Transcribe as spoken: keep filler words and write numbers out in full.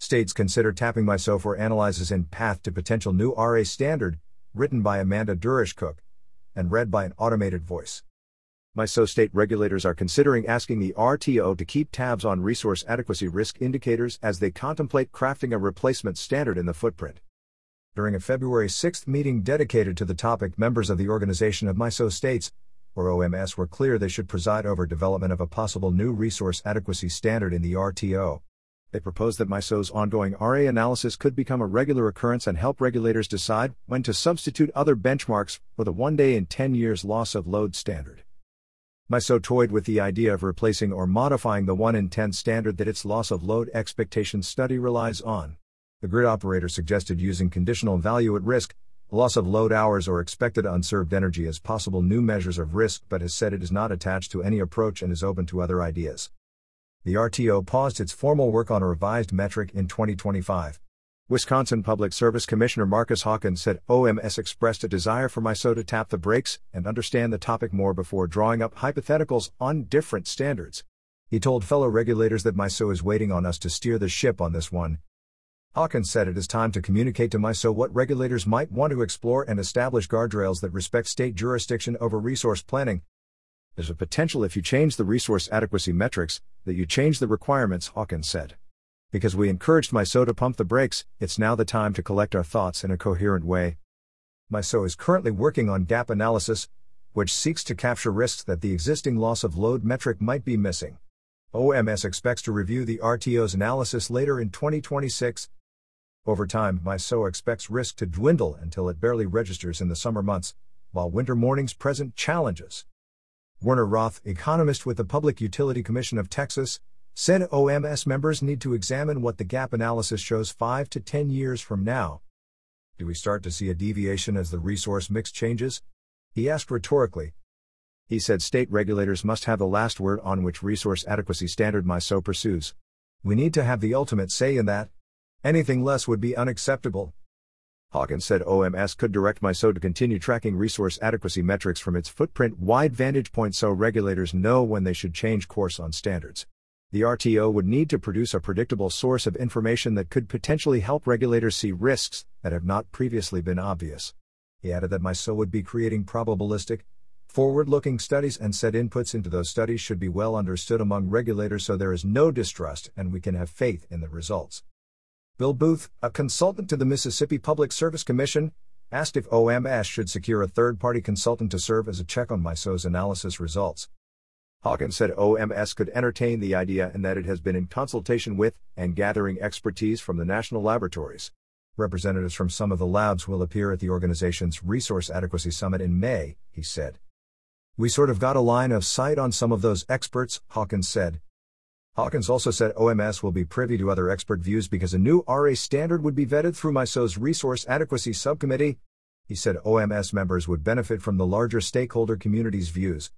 States consider tapping MISO for analysis in Path to Potential New R A Standard, written by Amanda Durish-Cook, and read by an automated voice. MISO state regulators are considering asking the R T O to keep tabs on resource adequacy risk indicators as they contemplate crafting a replacement standard in the footprint. During a February sixth meeting dedicated to the topic, members of the Organization of MISO States, or O M S, were clear they should preside over development of a possible new resource adequacy standard in the R T O. They proposed that MISO's ongoing R A analysis could become a regular occurrence and help regulators decide when to substitute other benchmarks for the one day in ten years loss of load standard. MISO toyed with the idea of replacing or modifying the one in ten standard that its loss of load expectation study relies on. The grid operator suggested using conditional value at risk, loss of load hours, or expected unserved energy as possible new measures of risk, but has said it is not attached to any approach and is open to other ideas. The R T O paused its formal work on a revised metric in twenty twenty-five. Wisconsin Public Service Commissioner Marcus Hawkins said O M S expressed a desire for MISO to tap the brakes and understand the topic more before drawing up hypotheticals on different standards. He told fellow regulators that MISO is waiting on us to steer the ship on this one. Hawkins said it is time to communicate to MISO what regulators might want to explore and establish guardrails that respect state jurisdiction over resource planning. There's a potential, if you change the resource adequacy metrics, that you change the requirements, Hawkins said. Because we encouraged MISO to pump the brakes, it's now the time to collect our thoughts in a coherent way. MISO is currently working on gap analysis, which seeks to capture risks that the existing loss of load metric might be missing. O M S expects to review the R T O's analysis later in twenty twenty-six. Over time, MISO expects risk to dwindle until it barely registers in the summer months, while winter mornings present challenges. Werner Roth, economist with the Public Utility Commission of Texas, said O M S members need to examine what the gap analysis shows five to ten years from now. Do we start to see a deviation as the resource mix changes? He asked rhetorically. He said state regulators must have the last word on which resource adequacy standard MISO pursues. We need to have the ultimate say in that. Anything less would be unacceptable. Hawkins said O M S could direct MISO to continue tracking resource adequacy metrics from its footprint-wide vantage point so regulators know when they should change course on standards. The R T O would need to produce a predictable source of information that could potentially help regulators see risks that have not previously been obvious. He added that MISO would be creating probabilistic, forward-looking studies and said inputs into those studies should be well understood among regulators so there is no distrust and we can have faith in the results. Bill Booth, a consultant to the Mississippi Public Service Commission, asked if O M S should secure a third-party consultant to serve as a check on MISO's analysis results. Hawkins said O M S could entertain the idea and that it has been in consultation with and gathering expertise from the national laboratories. Representatives from some of the labs will appear at the organization's Resource Adequacy Summit in May, he said. We sort of got a line of sight on some of those experts, Hawkins said. Hawkins also said O M S will be privy to other expert views because a new R A standard would be vetted through MISO's Resource Adequacy Subcommittee. He said O M S members would benefit from the larger stakeholder community's views,